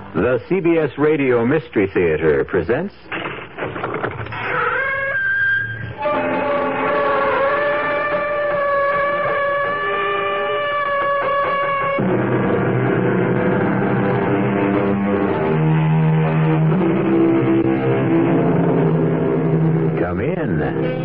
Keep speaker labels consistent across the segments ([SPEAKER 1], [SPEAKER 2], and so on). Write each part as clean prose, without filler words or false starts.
[SPEAKER 1] The CBS Radio Mystery Theater presents... Come in.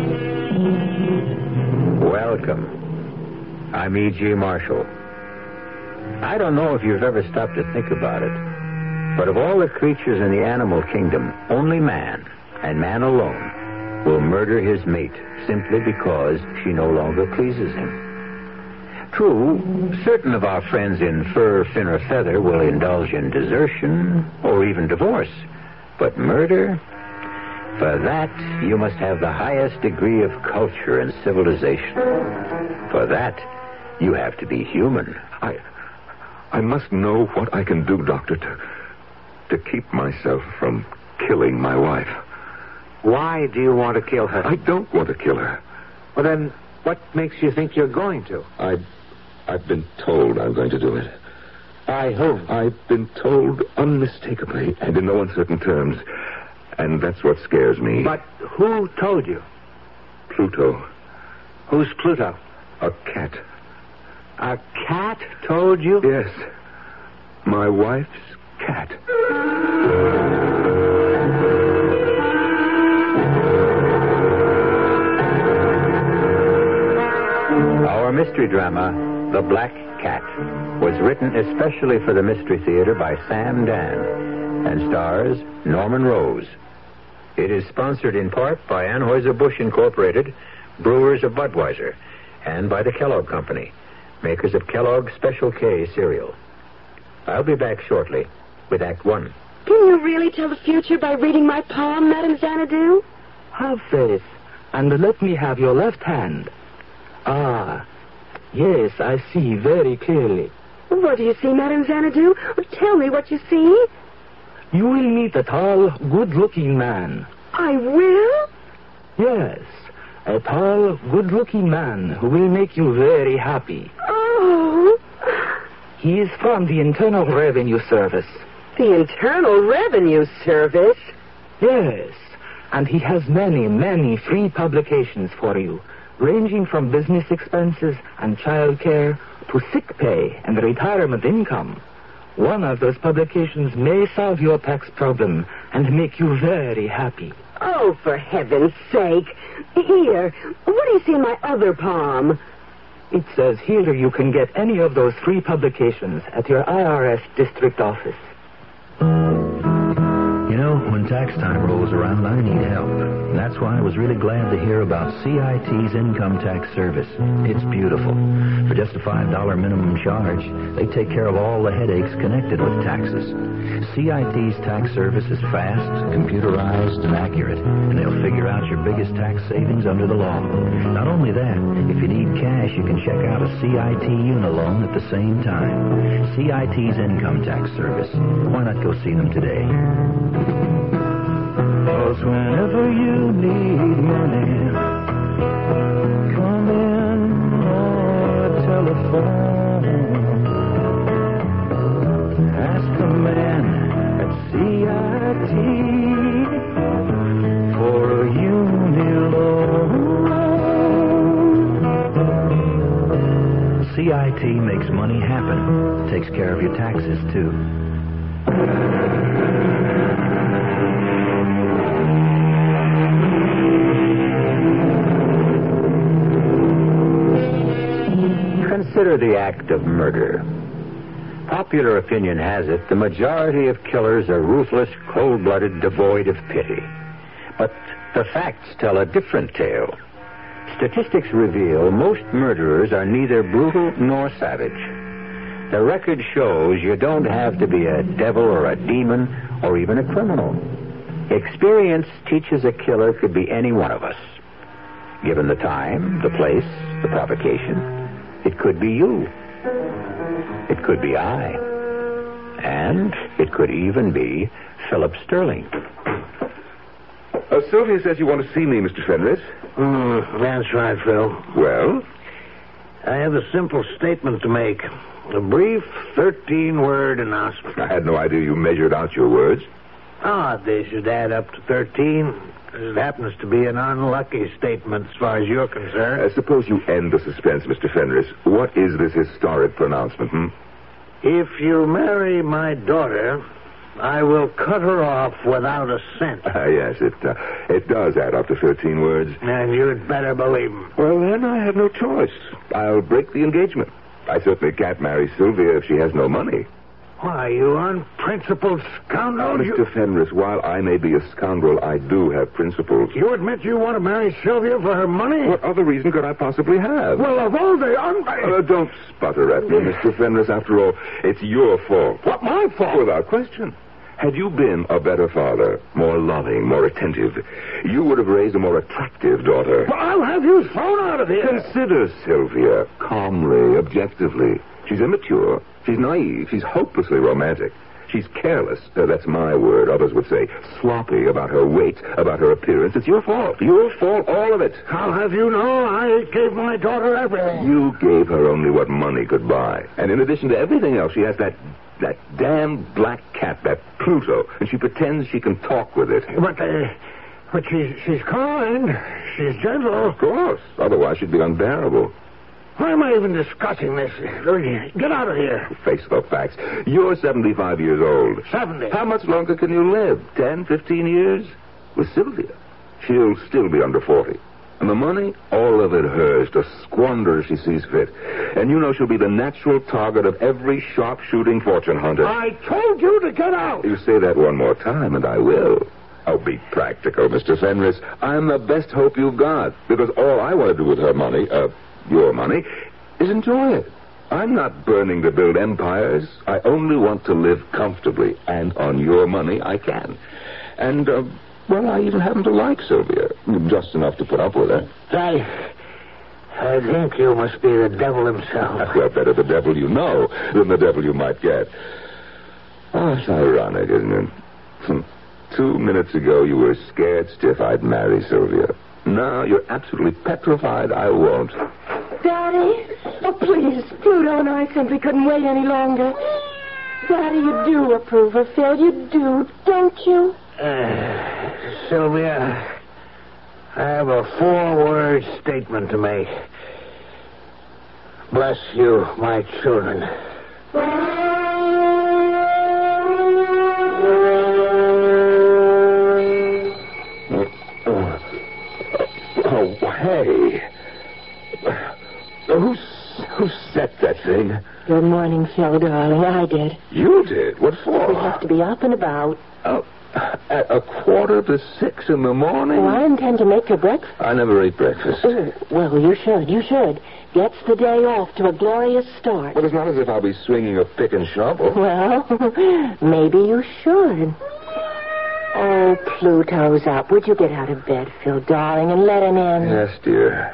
[SPEAKER 1] Welcome. I'm E.G. Marshall. I don't know if you've ever stopped to think about it, but of all the creatures in the animal kingdom, only man, and man alone, will murder his mate simply because she no longer pleases him. True, certain of our friends in fur, fin, or feather will indulge in desertion or even divorce, but murder? For that, you must have the highest degree of culture and civilization. For that, you have to be human.
[SPEAKER 2] I must know what I can do, Doctor, to keep myself from killing my wife.
[SPEAKER 3] Why do you want to kill her?
[SPEAKER 2] I don't want to kill her.
[SPEAKER 3] Well, then, what makes you think you're going to?
[SPEAKER 2] I've been told I'm going to do it.
[SPEAKER 3] By whom?
[SPEAKER 2] I've been told unmistakably and in no uncertain terms. And that's what scares me.
[SPEAKER 3] But who told you?
[SPEAKER 2] Pluto.
[SPEAKER 3] Who's Pluto?
[SPEAKER 2] A cat.
[SPEAKER 3] A cat told you?
[SPEAKER 2] Yes. My wife's cat.
[SPEAKER 1] Our mystery drama, The Black Cat, was written especially for the Mystery Theater by Sam Dan and stars Norman Rose. It is sponsored in part by Anheuser-Busch Incorporated, brewers of Budweiser, and by the Kellogg Company, makers of Kellogg's Special K cereal. I'll be back shortly with Act One.
[SPEAKER 4] Can you really tell the future by reading my palm, Madame Xanadu?
[SPEAKER 5] Have faith, and let me have your left hand. Ah, yes, I see very clearly.
[SPEAKER 4] What do you see, Madame Xanadu? Tell me what you see.
[SPEAKER 5] You will meet a tall, good-looking man.
[SPEAKER 4] I will?
[SPEAKER 5] Yes, a tall, good-looking man who will make you very happy.
[SPEAKER 4] Oh.
[SPEAKER 5] He is from the Internal Revenue Service.
[SPEAKER 4] The Internal Revenue Service?
[SPEAKER 5] Yes, and he has many, many free publications for you, ranging from business expenses and child care to sick pay and retirement income. One of those publications may solve your tax problem and make you very happy.
[SPEAKER 4] Oh, for heaven's sake. Here, what do you see in my other palm?
[SPEAKER 5] It says here you can get any of those free publications at your IRS district office.
[SPEAKER 6] You know, when tax time rolls around, I need help. That's why I was really glad to hear about CIT's Income Tax Service. It's beautiful. For just a $5 minimum charge, they take care of all the headaches connected with taxes. CIT's tax service is fast, computerized, and accurate, and they'll figure out your biggest tax savings under the law. Not only that, if you need cash, you can check out a CIT Unilone at the same time. CIT's Income Tax Service. Why not go see them today? 'Cause whenever you need money, come in or telephone. Ask the man at CIT for a Unilone. CIT makes money happen. Takes care of your taxes, too.
[SPEAKER 1] Consider the act of murder. Popular opinion has it the majority of killers are ruthless, cold-blooded, devoid of pity. But the facts tell a different tale. Statistics reveal most murderers are neither brutal nor savage. The record shows you don't have to be a devil or a demon or even a criminal. Experience teaches a killer could be any one of us. Given the time, the place, the provocation, it could be you. It could be I. And it could even be Philip Sterling.
[SPEAKER 2] Sylvia says you want to see me, Mr. Fenris.
[SPEAKER 3] That's right, Phil.
[SPEAKER 2] Well?
[SPEAKER 3] I have a simple statement to make. A brief 13-word announcement.
[SPEAKER 2] I had no idea you measured out your words.
[SPEAKER 3] They should add up to 13. It happens to be an unlucky statement as far as you're concerned.
[SPEAKER 2] Suppose you end the suspense, Mr. Fenris. What is this historic pronouncement,
[SPEAKER 3] If you marry my daughter, I will cut her off without a cent.
[SPEAKER 2] Yes, it does add up to 13 words.
[SPEAKER 3] And you'd better believe him.
[SPEAKER 2] Well, then I have no choice. I'll break the engagement. I certainly can't marry Sylvia if she has no money.
[SPEAKER 3] Why, you unprincipled scoundrel.
[SPEAKER 2] Mr. Fenris, while I may be a scoundrel, I do have principles.
[SPEAKER 3] You admit you want to marry Sylvia for her money?
[SPEAKER 2] What other reason could I possibly have?
[SPEAKER 3] Well, of all the
[SPEAKER 2] don't sputter at me, Mr. Fenris. After all, it's your fault.
[SPEAKER 3] What, my fault?
[SPEAKER 2] Without question. Had you been a better father, more loving, more attentive, you would have raised a more attractive daughter.
[SPEAKER 3] Well, I'll have you thrown out of here.
[SPEAKER 2] Consider Sylvia calmly, objectively. She's immature. She's naive. She's hopelessly romantic. She's careless. That's my word. Others would say sloppy about her weight, about her appearance. It's your fault. Your fault, all of it.
[SPEAKER 3] I'll have you know I gave my daughter everything.
[SPEAKER 2] You gave her only what money could buy. And in addition to everything else, she has that damn black cat, that Pluto, and she pretends she can talk with it.
[SPEAKER 3] But she's kind. She's gentle.
[SPEAKER 2] Of course. Otherwise, she'd be unbearable.
[SPEAKER 3] Why am I even discussing this? Get out of here.
[SPEAKER 2] Face the facts. You're 75 years old.
[SPEAKER 3] 70.
[SPEAKER 2] How much longer can you live? 10, 15 years? With Sylvia, she'll still be under 40. And the money, all of it hers, to squander as she sees fit. And you know she'll be the natural target of every sharpshooting fortune hunter.
[SPEAKER 3] I told you to get out.
[SPEAKER 2] You say that one more time, and I will. Oh, be practical, Mr. Fenris. I'm the best hope you've got. Because all I want to do with her money, your money, is enjoy it. I'm not burning to build empires. I only want to live comfortably. And on your money, I can. And, well, I even happen to like Sylvia. Just enough to put up with her.
[SPEAKER 3] I think you must be the devil himself.
[SPEAKER 2] Well, better the devil you know than the devil you might get. Oh, it's ironic, isn't it? 2 minutes ago, you were scared stiff I'd marry Sylvia. Now you're absolutely petrified I won't.
[SPEAKER 7] Daddy? Oh, please. Pluto and I simply couldn't wait any longer. Daddy, you do approve of Phil. You do, don't you?
[SPEAKER 3] Sylvia, I have a 4-word statement to make. Bless you, my children.
[SPEAKER 2] Hey. Who set that thing?
[SPEAKER 7] Good morning, Phil, darling. I did.
[SPEAKER 2] You did? What for?
[SPEAKER 7] We have to be up and about.
[SPEAKER 2] At 5:45 in the morning?
[SPEAKER 7] Oh, I intend to make your breakfast.
[SPEAKER 2] I never ate breakfast.
[SPEAKER 7] Oh, well, you should. You should. Gets the day off to a glorious start.
[SPEAKER 2] Well, it's not as if I'll be swinging a pick and shovel.
[SPEAKER 7] Well, maybe you should. Oh, Pluto's up. Would you get out of bed, Phil, darling, and let him in?
[SPEAKER 2] Yes, dear.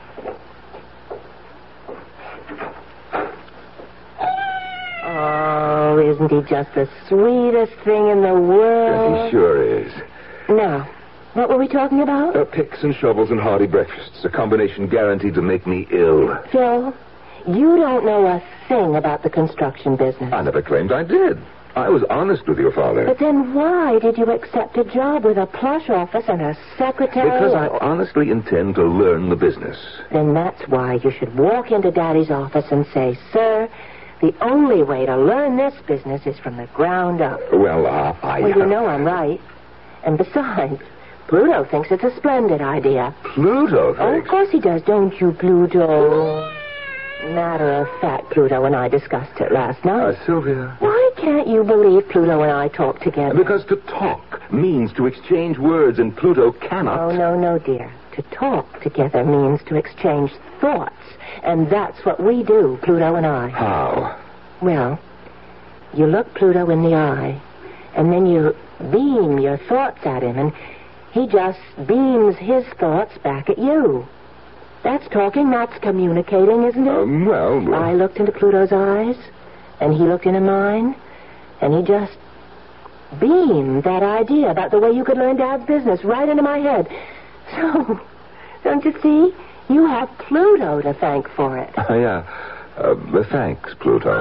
[SPEAKER 7] Oh, isn't he just the sweetest thing in the world?
[SPEAKER 2] He sure is.
[SPEAKER 7] Now, what were we talking about?
[SPEAKER 2] Picks and shovels and hearty breakfasts. A combination guaranteed to make me ill.
[SPEAKER 7] Phil, you don't know a thing about the construction business.
[SPEAKER 2] I never claimed I did. I was honest with your father.
[SPEAKER 7] But then why did you accept a job with a plush office and a secretary?
[SPEAKER 2] Because I honestly intend to learn the business.
[SPEAKER 7] Then that's why you should walk into Daddy's office and say, Sir, the only way to learn this business is from the ground up.
[SPEAKER 2] Well,
[SPEAKER 7] Well, you know I'm right. And besides, Pluto thinks it's a splendid idea.
[SPEAKER 2] Pluto thinks?
[SPEAKER 7] Oh, of course he does, don't you, Pluto? Matter of fact, Pluto and I discussed it last night.
[SPEAKER 2] Sylvia.
[SPEAKER 7] Why can't you believe Pluto and I talk together?
[SPEAKER 2] Because to talk means to exchange words, and Pluto cannot.
[SPEAKER 7] Oh, no, dear. To talk together means to exchange thoughts. And that's what we do, Pluto and I.
[SPEAKER 2] How?
[SPEAKER 7] Well, you look Pluto in the eye, and then you beam your thoughts at him, and he just beams his thoughts back at you. That's talking, that's communicating, isn't it?
[SPEAKER 2] Well...
[SPEAKER 7] I looked into Pluto's eyes, and he looked into mine, and he just beamed that idea about the way you could learn Dad's business right into my head. So, don't you see? You have Pluto to thank for it.
[SPEAKER 2] Yeah. Thanks, Pluto.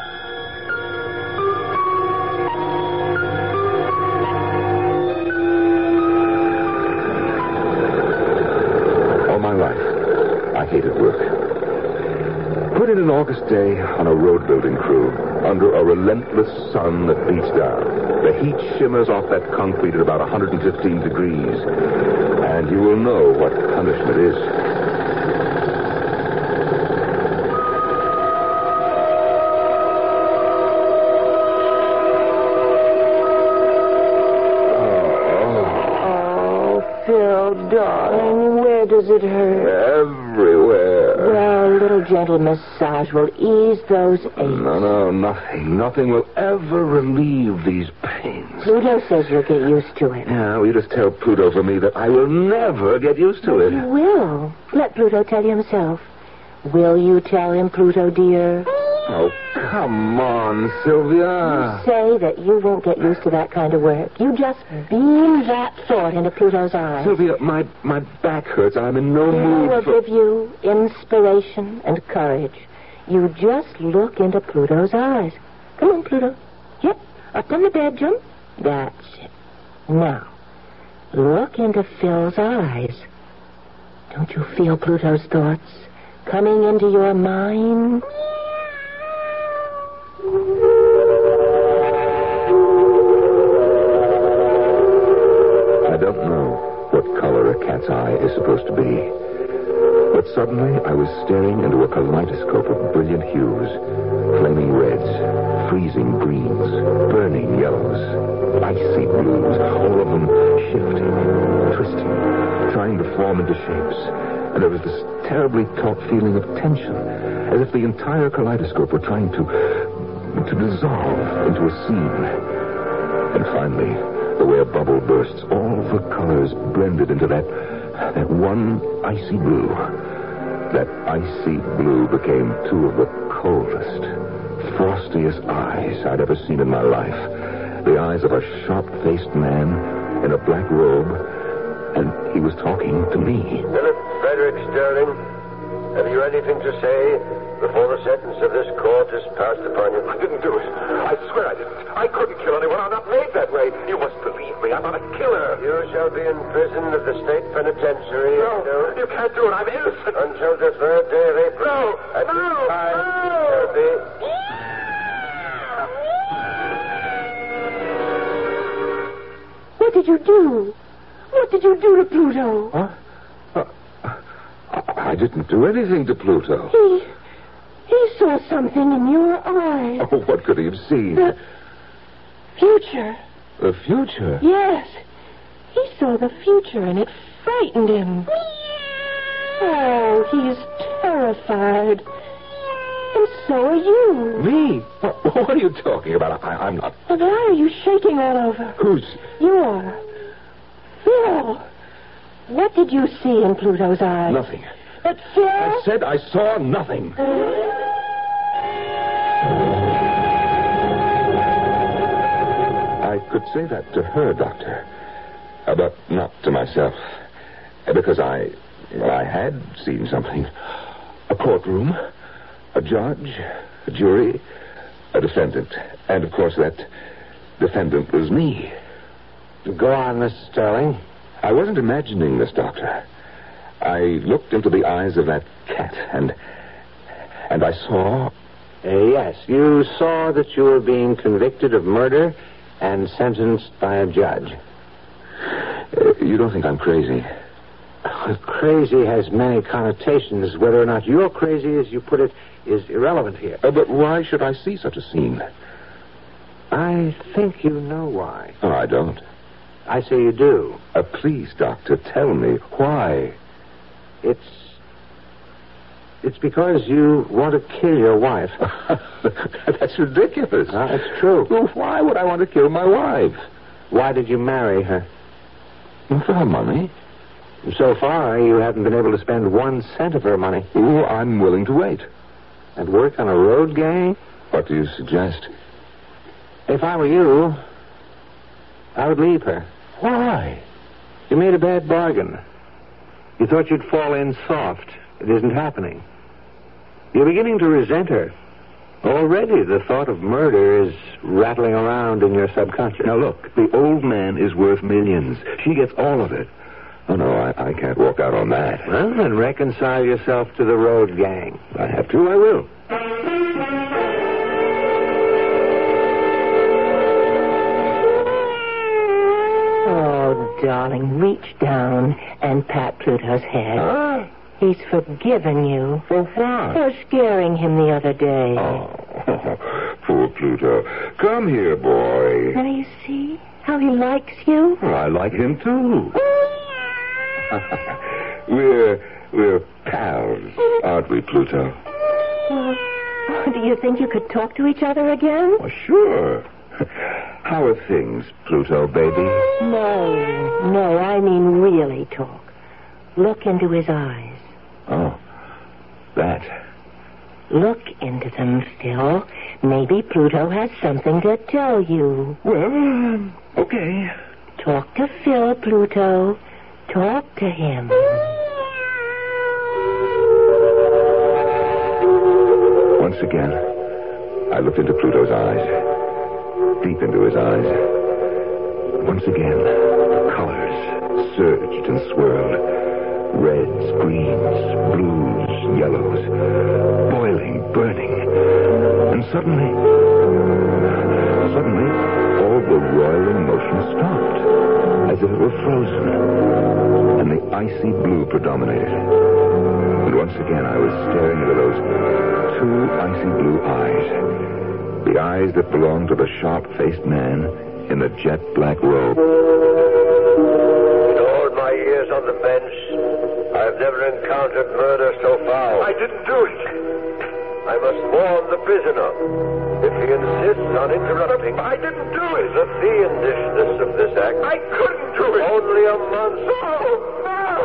[SPEAKER 2] All my life, I hated work. Put in an August day on a road-building crew under a relentless sun that beats down. The heat shimmers off that concrete at about 115 degrees, and you will know what punishment is.
[SPEAKER 7] Phil, darling, where does it hurt?
[SPEAKER 2] Everywhere.
[SPEAKER 7] Well, a little gentle massage will ease those aches.
[SPEAKER 2] No, nothing. Nothing will ever relieve these pains.
[SPEAKER 7] Pluto says you'll get used to it.
[SPEAKER 2] Yeah, well, you just tell Pluto for me that I will never get used to it.
[SPEAKER 7] You will. Let Pluto tell you himself. Will you tell him, Pluto, dear?
[SPEAKER 2] Oh, come on, Sylvia.
[SPEAKER 7] You say that you won't get used to that kind of work. You just beam that thought into Pluto's eyes.
[SPEAKER 2] Sylvia, my back hurts. I'm in no
[SPEAKER 7] It
[SPEAKER 2] mood
[SPEAKER 7] will
[SPEAKER 2] for...
[SPEAKER 7] give you inspiration and courage. You just look into Pluto's eyes. Come on, Pluto. Yep, up on the bed, jump. That's it. Now, look into Phil's eyes. Don't you feel Pluto's thoughts coming into your mind?
[SPEAKER 2] I don't know what color a cat's eye is supposed to be. But suddenly I was staring into a kaleidoscope of brilliant hues. Flaming reds, freezing greens, burning yellows, icy blues, all of them shifting, twisting, trying to form into shapes. And there was this terribly taut feeling of tension, as if the entire kaleidoscope were trying to dissolve into a scene. And finally, the way a bubble bursts, all the colors blended into that one icy blue. That icy blue became two of the coldest, frostiest eyes I'd ever seen in my life. The eyes of a sharp-faced man in a black robe, and he was talking to me.
[SPEAKER 8] Philip Frederick Sterling, have you anything to say before the sentence of this court is passed upon you?
[SPEAKER 2] I didn't do it. I swear I didn't. I couldn't kill anyone. I'm not made that way. You must believe me. I'm not a killer.
[SPEAKER 8] You shall be in prison at the state penitentiary.
[SPEAKER 2] No, you can't do it. I'm innocent.
[SPEAKER 8] Until the 3rd day of April.
[SPEAKER 2] No,
[SPEAKER 8] at
[SPEAKER 2] no,
[SPEAKER 8] this time,
[SPEAKER 2] no.
[SPEAKER 8] shall be...
[SPEAKER 7] What did you do? What did you do to Pluto?
[SPEAKER 2] Huh? I didn't do anything to Pluto.
[SPEAKER 7] He saw something in your eye.
[SPEAKER 2] Oh, what could he have seen?
[SPEAKER 7] The future.
[SPEAKER 2] The future?
[SPEAKER 7] Yes. He saw the future, and it frightened him. Oh, he's terrified. And so are you.
[SPEAKER 2] Me? What are you talking about? I'm not...
[SPEAKER 7] Well, why are you shaking all over?
[SPEAKER 2] Who's...
[SPEAKER 7] You are. Phil, what did you see in Pluto's eyes?
[SPEAKER 2] Nothing.
[SPEAKER 7] But Phil...
[SPEAKER 2] I said I saw nothing. I could say that to her, Doctor, but not to myself, because I had seen something. A courtroom, a judge, a jury, a defendant, and of course that defendant was me.
[SPEAKER 8] Go on, Mr. Sterling.
[SPEAKER 2] I wasn't imagining this, Doctor. I looked into the eyes of that cat, and I saw...
[SPEAKER 8] Yes, you saw that you were being convicted of murder and sentenced by a judge.
[SPEAKER 2] You don't think I'm crazy?
[SPEAKER 8] Crazy has many connotations. Whether or not you're crazy, as you put it, is irrelevant here.
[SPEAKER 2] But why should I see such a scene?
[SPEAKER 8] I think you know why.
[SPEAKER 2] Oh, I don't.
[SPEAKER 8] I say you do.
[SPEAKER 2] Please, Doctor, tell me why.
[SPEAKER 8] It's because you want to kill your wife.
[SPEAKER 2] That's ridiculous.
[SPEAKER 8] It's true.
[SPEAKER 2] Well, why would I want to kill my wife?
[SPEAKER 8] Why did you marry her?
[SPEAKER 2] For her money.
[SPEAKER 8] So far, you haven't been able to spend 1 cent of her money.
[SPEAKER 2] Oh, I'm willing to wait.
[SPEAKER 8] And work on a road gang?
[SPEAKER 2] What do you suggest?
[SPEAKER 8] If I were you, I would leave her.
[SPEAKER 2] Why?
[SPEAKER 8] You made a bad bargain.
[SPEAKER 3] You thought you'd fall in soft. It isn't happening. You're beginning to resent her. Already the thought of murder is rattling around in your subconscious.
[SPEAKER 2] Now, look, the old man is worth millions. She gets all of it. Oh, no, I can't walk out on that.
[SPEAKER 3] Well, then reconcile yourself to the road gang.
[SPEAKER 2] I have to, I will.
[SPEAKER 7] Oh, darling, reach down and pat Pluto's head.
[SPEAKER 2] Ah.
[SPEAKER 7] He's forgiven you.
[SPEAKER 2] For what?
[SPEAKER 7] For scaring him the other day.
[SPEAKER 2] Oh, poor Pluto. Come here, boy.
[SPEAKER 7] Now you see how he likes you?
[SPEAKER 2] Well, I like him, too. We're pals, aren't we, Pluto?
[SPEAKER 7] Well, do you think you could talk to each other again?
[SPEAKER 2] Oh, sure. How are things, Pluto, baby?
[SPEAKER 7] No, I mean really talk. Look into his eyes.
[SPEAKER 2] Oh, that.
[SPEAKER 7] Look into them, Phil. Maybe Pluto has something to tell you.
[SPEAKER 2] Well, okay.
[SPEAKER 7] Talk to Phil, Pluto. Talk to him.
[SPEAKER 2] Once again, I looked into Pluto's eyes. Deep into his eyes. Once again, colors surged and swirled. Reds, greens, blues, yellows. Boiling, burning. And suddenly, all the roiling motion stopped. As if it were frozen. And the icy blue predominated. And once again I was staring into those two icy blue eyes. The eyes that belonged to the sharp-faced man in the jet-black robe.
[SPEAKER 8] In all my years on the bench, I've never encountered murder so foul.
[SPEAKER 2] I didn't do it.
[SPEAKER 8] I must warn the prisoner. If he insists on interrupting...
[SPEAKER 2] I didn't do it.
[SPEAKER 8] The fiendishness of this act...
[SPEAKER 2] I couldn't do it.
[SPEAKER 8] Only a monster...
[SPEAKER 2] Oh, no.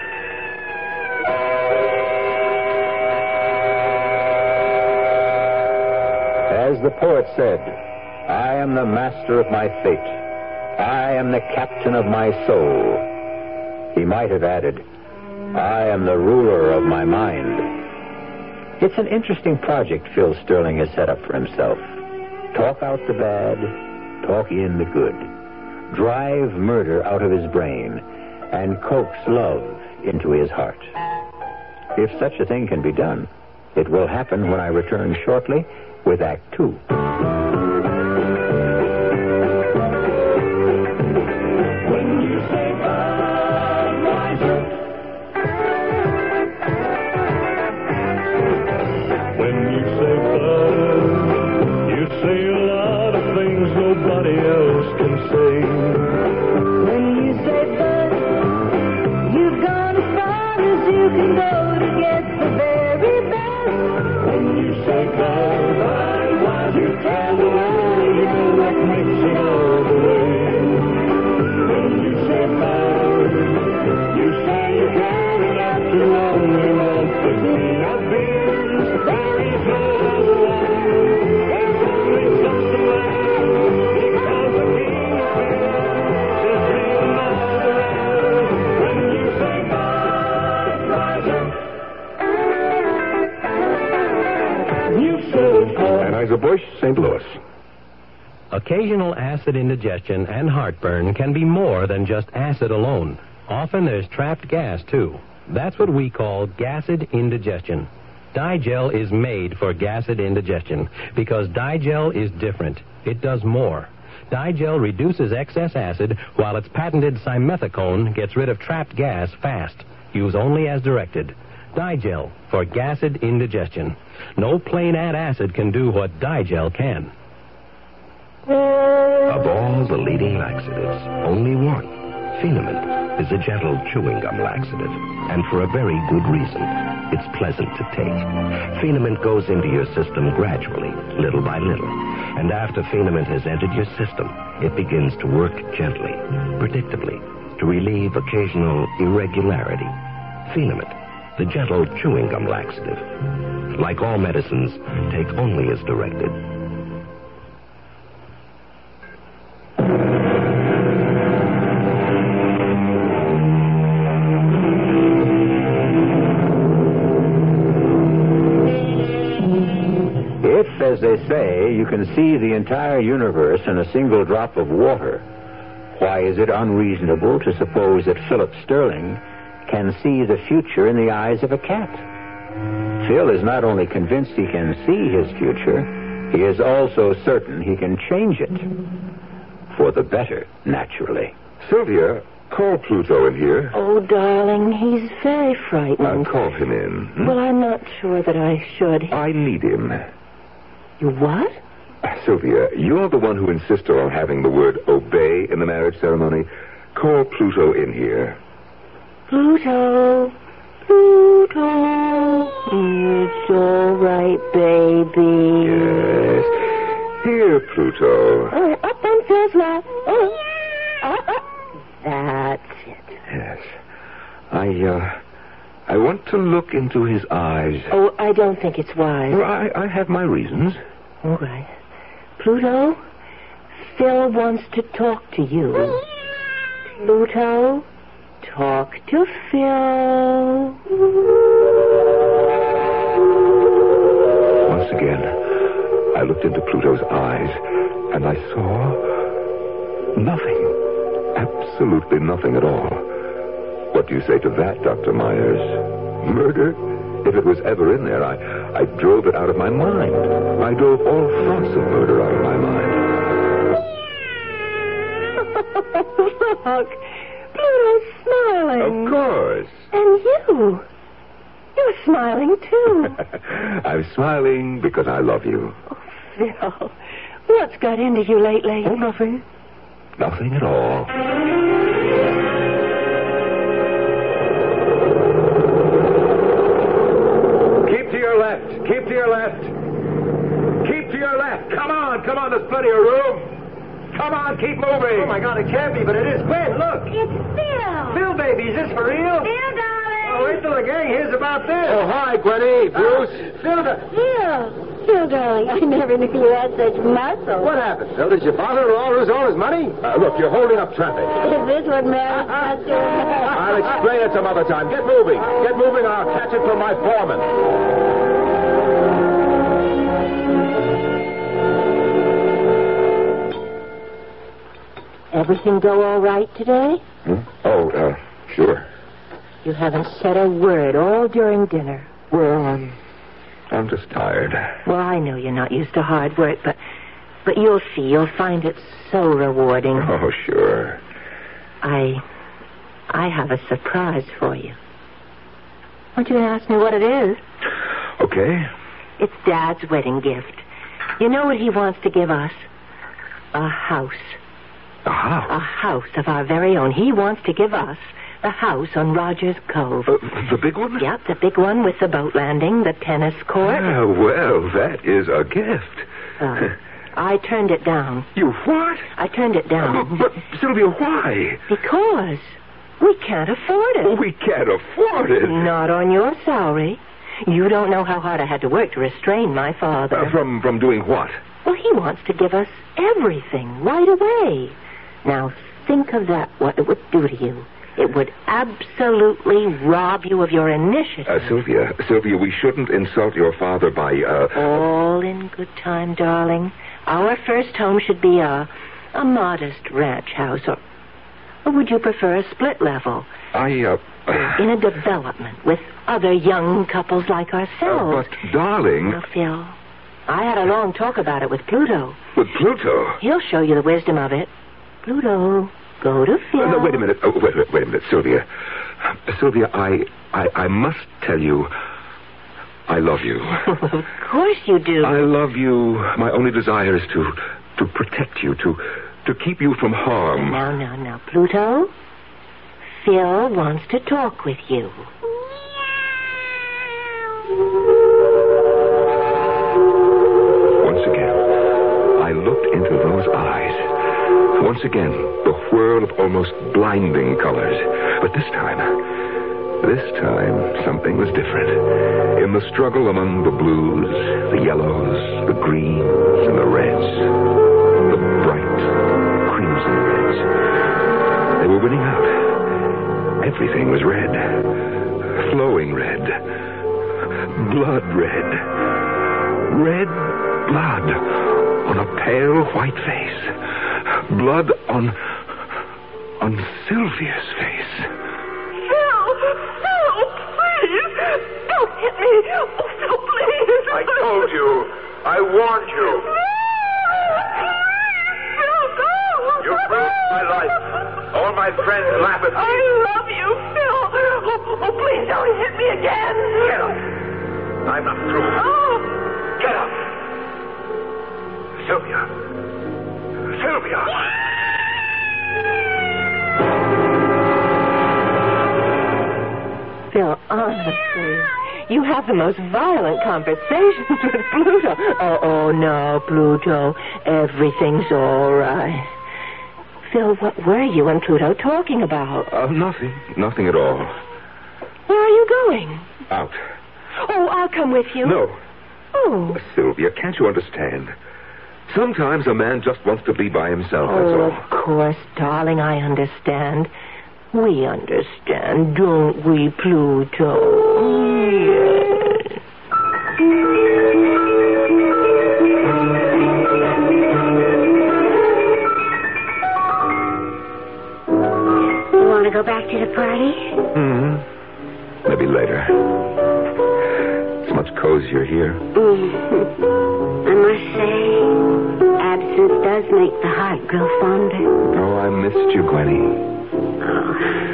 [SPEAKER 1] As the poet said, I am the master of my fate. I am the captain of my soul. He might have added, I am the ruler of my mind. It's an interesting project Phil Sterling has set up for himself. Talk out the bad, talk in the good. Drive murder out of his brain and coax love into his heart. If such a thing can be done, it will happen when I return shortly with Act Two.
[SPEAKER 2] Anheuser-Busch, St. Louis.
[SPEAKER 9] Occasional acid indigestion and heartburn can be more than just acid alone. Often there's trapped gas, too. That's what we call gasid indigestion. Digel is made for gasid indigestion because Digel is different. It does more. Digel reduces excess acid while its patented simethicone gets rid of trapped gas fast. Use only as directed. Digel for gasid indigestion. No plain antacid can do what Digel can.
[SPEAKER 10] Of all the leading laxatives, only one, Phenamint, is a gentle chewing gum laxative, and for a very good reason. It's pleasant to take. Phenamint goes into your system gradually, little by little, and after Phenamint has entered your system, it begins to work gently, predictably, to relieve occasional irregularity. Phenamint, the gentle chewing gum laxative. Like all medicines, take only as directed.
[SPEAKER 1] can see the entire universe in a single drop of water, why is it unreasonable to suppose that Philip Sterling can see the future in the eyes of a cat? Phil is not only convinced he can see his future, he is also certain he can change it. For the better, naturally.
[SPEAKER 2] Sylvia, call Pluto in here.
[SPEAKER 7] Oh, darling, he's very frightened.
[SPEAKER 2] Call him in.
[SPEAKER 7] Well, I'm not sure that I should.
[SPEAKER 2] I need him.
[SPEAKER 7] You what?
[SPEAKER 2] Sylvia, you're the one who insisted on having the word obey in the marriage ceremony. Call Pluto in here.
[SPEAKER 7] Pluto. Pluto. It's all right, baby.
[SPEAKER 2] Yes. Here, Pluto.
[SPEAKER 7] Oh, up on Phil's lap. Oh. That's it.
[SPEAKER 2] Yes. I want to look into his eyes.
[SPEAKER 7] Oh, I don't think it's wise.
[SPEAKER 2] Well, I have my reasons.
[SPEAKER 7] All right. Pluto, Phil wants to talk to you. Pluto, talk to Phil.
[SPEAKER 2] Once again, I looked into Pluto's eyes, and I saw nothing. Absolutely nothing at all. What do you say to that, Dr. Myers? Murder? If it was ever in there, I drove it out of my mind. I drove all thoughts of murder out of my mind.
[SPEAKER 7] Look, Pluto's smiling.
[SPEAKER 2] Of course.
[SPEAKER 7] And you. You're smiling, too.
[SPEAKER 2] I'm smiling because I love you.
[SPEAKER 7] Oh, Phil, what's got into you lately?
[SPEAKER 2] Oh, nothing. Nothing at all.
[SPEAKER 3] Keep to your left. Keep to your left. Keep to your left. Come on. There's plenty of room. Come on, keep moving. Oh, my God, it can't be, but it is. Wait, look.
[SPEAKER 11] It's Phil.
[SPEAKER 3] Phil, baby, is this for real?
[SPEAKER 11] Phil, darling.
[SPEAKER 3] Oh, wait till the gang hears about this.
[SPEAKER 1] Oh, hi, Gwenny. Bruce.
[SPEAKER 3] Phil,
[SPEAKER 11] Phil, darling, I never knew you had such muscle.
[SPEAKER 3] what happened, Phil? Did your father-in-law lose all his money?
[SPEAKER 2] Look, you're holding up traffic.
[SPEAKER 11] Is this what marriage does to a
[SPEAKER 2] I'll explain it some other time. Get moving. Get moving, or I'll catch it from my foreman.
[SPEAKER 7] Everything go all right today?
[SPEAKER 2] Oh, sure.
[SPEAKER 7] You haven't said a word all during dinner.
[SPEAKER 2] Well, I'm just tired.
[SPEAKER 7] Well, I know you're not used to hard work, but you'll see. You'll find it so rewarding.
[SPEAKER 2] Oh, sure.
[SPEAKER 7] I have a surprise for you. I want you to ask me what it is.
[SPEAKER 2] Okay.
[SPEAKER 7] It's Dad's wedding gift. You know what he wants to give us? A house.
[SPEAKER 2] A house?
[SPEAKER 7] A house of our very own. He wants to give us the house on Rogers Cove.
[SPEAKER 2] The big one?
[SPEAKER 7] Yep, the big one with the boat landing, the tennis court.
[SPEAKER 2] Well, that is a gift.
[SPEAKER 7] I turned it down.
[SPEAKER 2] You what?
[SPEAKER 7] I turned it down.
[SPEAKER 2] But, Sylvia, why?
[SPEAKER 7] Because we can't afford it.
[SPEAKER 2] We can't afford it.
[SPEAKER 7] Not on your salary. You don't know how hard I had to work to restrain my father.
[SPEAKER 2] From doing what?
[SPEAKER 7] Well, he wants to give us everything right away. Now, think of that, what it would do to you. It would absolutely rob you of your initiative.
[SPEAKER 2] Sylvia, we shouldn't insult your father by,
[SPEAKER 7] All in good time, darling. Our first home should be a modest ranch house, or would you prefer a split level? In a development with other young couples like ourselves.
[SPEAKER 2] But, darling...
[SPEAKER 7] Well, Phil, I had a long talk about it with Pluto.
[SPEAKER 2] With Pluto?
[SPEAKER 7] He'll show you the wisdom of it. Pluto, go to Phil.
[SPEAKER 2] No, wait a minute. Wait a minute, Sylvia. Sylvia, I must tell you, I love you.
[SPEAKER 7] Of course you do.
[SPEAKER 2] I love you. My only desire is to protect you, to keep you from harm.
[SPEAKER 7] Now, Pluto. Phil wants to talk with you.
[SPEAKER 2] Once again, I looked into those eyes. Once again, the whirl of almost blinding colors. But this time, something was different. In the struggle among the blues, the yellows, the greens, and the reds, the bright crimson reds, they were winning out. Everything was red. Flowing red. Blood red. Red blood. white face. Blood on Sylvia's face.
[SPEAKER 12] Phil, please. Don't hit me. Oh, Phil, please.
[SPEAKER 3] I told you. I warned you.
[SPEAKER 12] Phil, no.
[SPEAKER 3] You ruined my life. All my friends laugh at me.
[SPEAKER 12] I love you, Phil. Oh, please don't hit me again.
[SPEAKER 3] Get up. I'm not through.
[SPEAKER 12] Oh.
[SPEAKER 3] Get up. Sylvia.
[SPEAKER 7] Phil, honestly, you have the most violent conversations with Pluto. Oh, no, Pluto. Everything's all right. Phil, what were you and Pluto talking about?
[SPEAKER 2] Nothing. Nothing at all.
[SPEAKER 7] Where are you going?
[SPEAKER 2] Out.
[SPEAKER 7] Oh, I'll come with you.
[SPEAKER 2] No.
[SPEAKER 7] Oh.
[SPEAKER 2] Sylvia, can't you understand? Sometimes a man just wants to be by himself, that's
[SPEAKER 7] Oh,
[SPEAKER 2] all.
[SPEAKER 7] of course, darling, I understand. We understand, don't we, Pluto? Yes.
[SPEAKER 11] You want to go back to the party?
[SPEAKER 2] Maybe later. It's much cozier here.
[SPEAKER 11] I must say, absence does make the heart grow fonder.
[SPEAKER 2] Oh, I missed you, Gwenny.
[SPEAKER 11] Oh.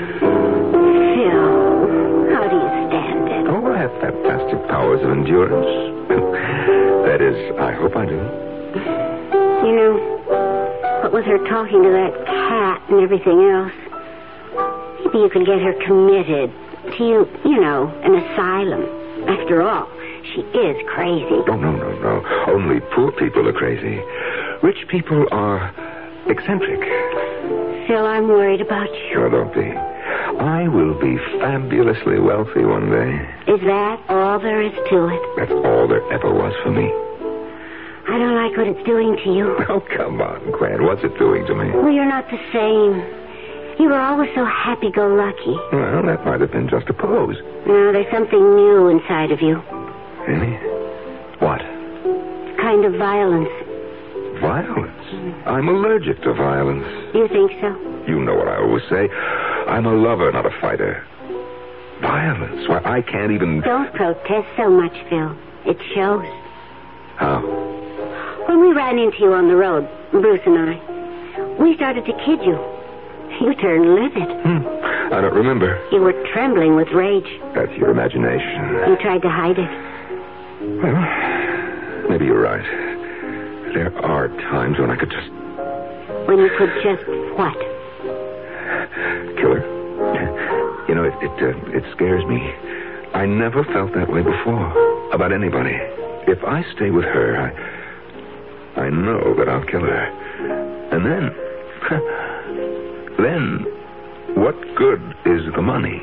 [SPEAKER 11] Phil, how do you stand it?
[SPEAKER 2] Oh, I have fantastic powers of endurance. That is, I hope I do.
[SPEAKER 11] You know, what with her talking to that cat and everything else, maybe you can get her committed to, an asylum. After all, she is crazy.
[SPEAKER 2] Oh, no. Only poor people are crazy. Rich people are eccentric.
[SPEAKER 11] Phil, I'm worried about you.
[SPEAKER 2] Oh, don't be. I will be fabulously wealthy one day.
[SPEAKER 11] Is that all there is to it?
[SPEAKER 2] That's all there ever was for me.
[SPEAKER 11] I don't like what it's doing to you.
[SPEAKER 2] Oh, come on, Gwen. What's it doing to me?
[SPEAKER 11] Well, you're not the same. You were always so happy-go-lucky.
[SPEAKER 2] Well, that might have been just a pose.
[SPEAKER 11] No, there's something new inside of you.
[SPEAKER 2] Really? What?
[SPEAKER 11] Kind of violence.
[SPEAKER 2] Violence? I'm allergic to violence.
[SPEAKER 11] You think so?
[SPEAKER 2] You know what I always say. I'm a lover, not a fighter. Violence? Why, I can't even...
[SPEAKER 11] Don't protest so much, Phil. It shows.
[SPEAKER 2] How?
[SPEAKER 11] When we ran into you on the road, Bruce and I, we started to kid you. You turned livid.
[SPEAKER 2] I don't remember.
[SPEAKER 11] You were trembling with rage.
[SPEAKER 2] That's your imagination.
[SPEAKER 11] You tried to hide it.
[SPEAKER 2] Well, maybe you're right. There are times when I could just...
[SPEAKER 11] When you could just what?
[SPEAKER 2] Kill her. You know, it scares me. I never felt that way before. About anybody. If I stay with her, I know that I'll kill her. And then... Then, what good is the money?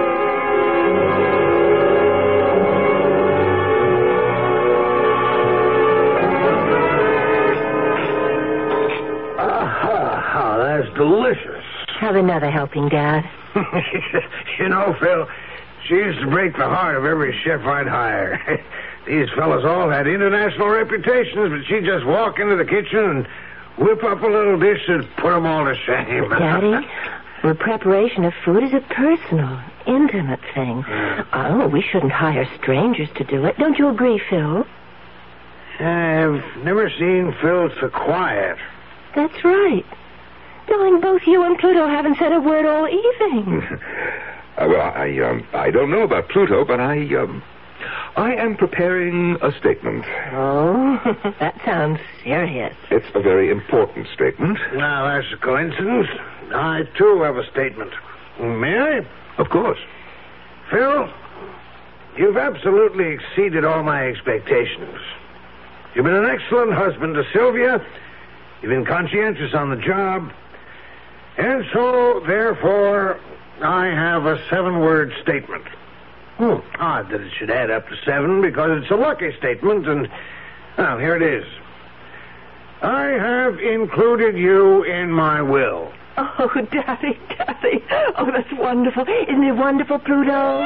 [SPEAKER 3] Oh, that's delicious.
[SPEAKER 7] Have another helping, Dad.
[SPEAKER 3] You know, Phil, she used to break the heart of every chef I'd hire. These fellas all had international reputations, but she'd just walk into the kitchen and whip up a little dish and put them all to shame.
[SPEAKER 7] Daddy, the preparation of food is a personal, intimate thing. Oh, we shouldn't hire strangers to do it. Don't you agree, Phil?
[SPEAKER 3] I've never seen Phil so quiet.
[SPEAKER 7] That's right. Darling, both you and Pluto haven't said a word all evening.
[SPEAKER 2] Well, I don't know about Pluto, but I am preparing a statement.
[SPEAKER 7] Oh, that sounds serious.
[SPEAKER 2] It's a very important statement.
[SPEAKER 3] Now, that's a coincidence. I, too, have a statement. May I?
[SPEAKER 2] Of course.
[SPEAKER 3] Phil, you've absolutely exceeded all my expectations. You've been an excellent husband to Sylvia. You've been conscientious on the job. And so, therefore, I have a 7-word statement. Odd that it should add up to 7 because it's a lucky statement, and, well, here it is. I have included you in my will.
[SPEAKER 7] Oh, Daddy. Oh, that's wonderful. Isn't it wonderful, Pluto?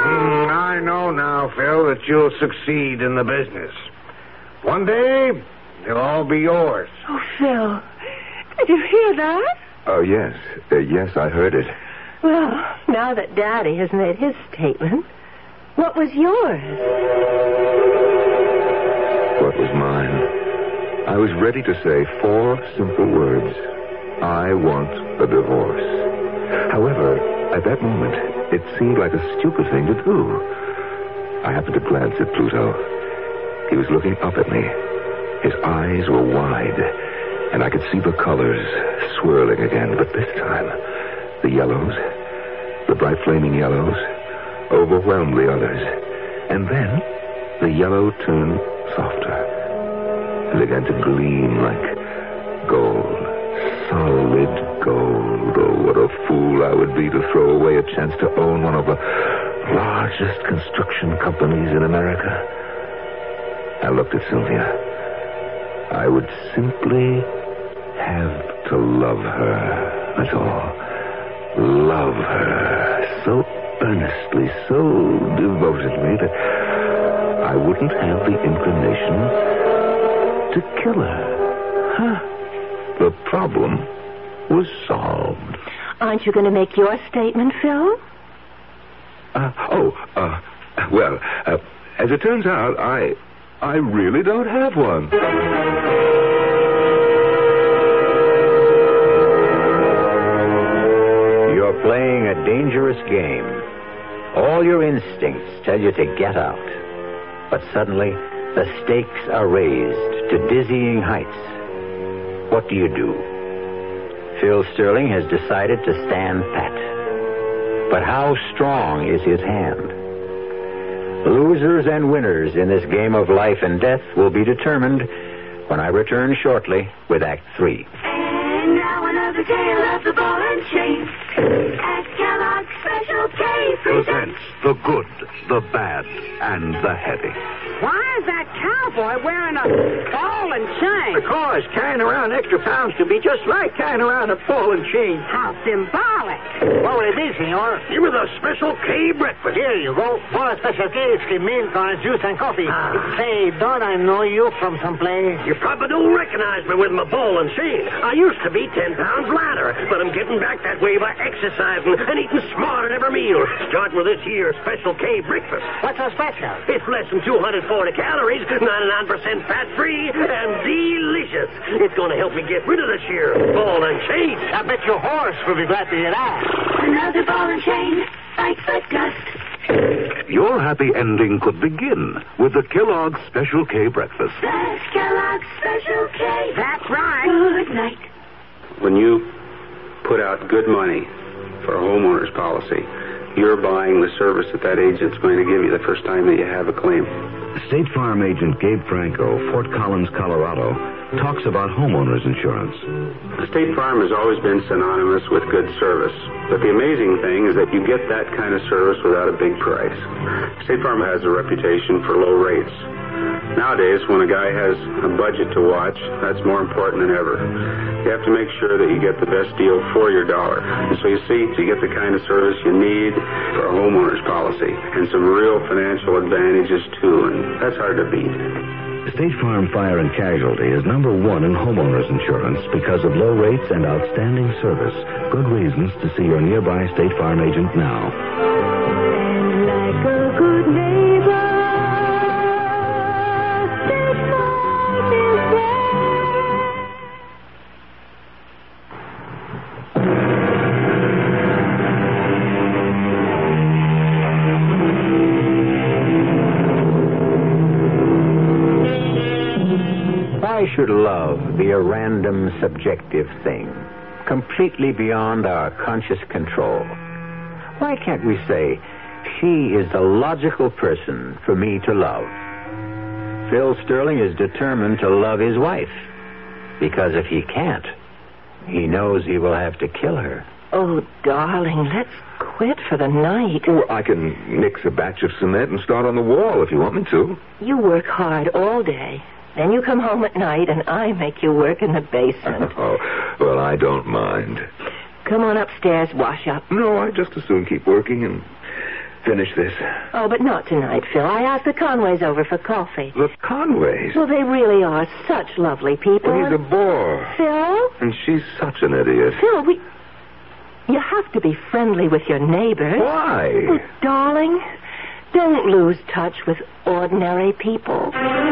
[SPEAKER 3] I know now, Phil, that you'll succeed in the business. One day, They'll all be yours.
[SPEAKER 4] Oh, Phil, did you hear that?
[SPEAKER 2] Oh, yes. Yes, I heard it.
[SPEAKER 7] Well, now that Daddy has made his statement, what was yours?
[SPEAKER 2] What was mine? I was ready to say 4 simple words. I want a divorce. However, at that moment, it seemed like a stupid thing to do. I happened to glance at Pluto. He was looking up at me. His eyes were wide, and I could see the colors swirling again. But this time, the yellows, the bright flaming yellows, overwhelmed the others. And then, the yellow turned softer and began to gleam like gold. Solid gold. Oh, what a fool I would be to throw away a chance to own one of the largest construction companies in America. I looked at Sylvia. I would simply have to love her. That's all. Love her so earnestly, so devotedly that I wouldn't have the inclination to kill her. Huh. The problem was solved.
[SPEAKER 7] Aren't you going to make your statement, Phil?
[SPEAKER 2] Well, as it turns out, I really don't have one.
[SPEAKER 1] You're playing a dangerous game. All your instincts tell you to get out. But suddenly, the stakes are raised to dizzying heights. What do you do? Phil Sterling has decided to stand pat. But how strong is his hand? Losers and winners in this game of life and death will be determined when I return shortly with Act 3.
[SPEAKER 12] And now another tale of the ball and chain. At Kellogg's Special K presents
[SPEAKER 13] the good, the bad, and the heavy.
[SPEAKER 14] Why is that cowboy wearing a ball and chain?
[SPEAKER 15] Because carrying around extra pounds can be just like carrying around a ball and chain.
[SPEAKER 14] How symbolic. What will it be, senor?
[SPEAKER 15] Give me the Special K breakfast.
[SPEAKER 14] Here you go. For a Special K, it's the milk, orange juice, and coffee. Say, don't I know you from someplace?
[SPEAKER 15] You probably don't recognize me with my ball and chain. I used to be 10 pounds lighter, but I'm getting back that way by exercising and eating smarter at every meal. Starting with this here Special K breakfast.
[SPEAKER 14] What's so special?
[SPEAKER 15] It's less than 240 calories, 99% fat-free, and delicious. It's going to help me get rid of this here ball and chain.
[SPEAKER 14] I bet your horse will be glad to hear that.
[SPEAKER 12] another ball and chain. Fight for dust.
[SPEAKER 13] Your happy ending could begin with the Kellogg's Special K breakfast.
[SPEAKER 12] That's Kellogg's Special K.
[SPEAKER 14] That's right.
[SPEAKER 12] Good night.
[SPEAKER 16] When you put out good money for a homeowner's policy, you're buying the service that agent's going to give you the first time that you have a claim.
[SPEAKER 6] State Farm agent Gabe Franco, Fort Collins, Colorado, talks about homeowners insurance.
[SPEAKER 16] State Farm has always been synonymous with good service. But the amazing thing is that you get that kind of service without a big price. State Farm has a reputation for low rates. Nowadays, when a guy has a budget to watch, that's more important than ever. You have to make sure that you get the best deal for your dollar. And so you see, you get the kind of service you need for a homeowner's policy and some real financial advantages, too, and that's hard to beat.
[SPEAKER 6] State Farm Fire and Casualty is number one in homeowners insurance because of low rates and outstanding service. Good reasons to see your nearby State Farm agent now.
[SPEAKER 12] And like a good neighbor, State Farm is there.
[SPEAKER 1] Why should love be a random, subjective thing, completely beyond our conscious control? Why can't we say, she is the logical person for me to love? Phil Sterling is determined to love his wife, because if he can't, he knows he will have to kill her.
[SPEAKER 7] Oh, darling, let's quit for the night.
[SPEAKER 2] Oh, I can mix a batch of cement and start on the wall if you want me to.
[SPEAKER 7] You work hard all day. Then you come home at night, and I make you work in the basement.
[SPEAKER 2] Oh, well, I don't mind.
[SPEAKER 7] Come on upstairs, wash up.
[SPEAKER 2] No, I just as soon keep working and finish this?
[SPEAKER 7] Oh, but not tonight, Phil. I asked the Conways over for coffee.
[SPEAKER 2] The Conways?
[SPEAKER 7] Well, they really are such lovely people.
[SPEAKER 2] Well, he's a bore.
[SPEAKER 7] Phil?
[SPEAKER 2] And she's such an idiot.
[SPEAKER 7] Phil, you have to be friendly with your neighbors.
[SPEAKER 2] Why?
[SPEAKER 7] Oh, darling, don't lose touch with ordinary people.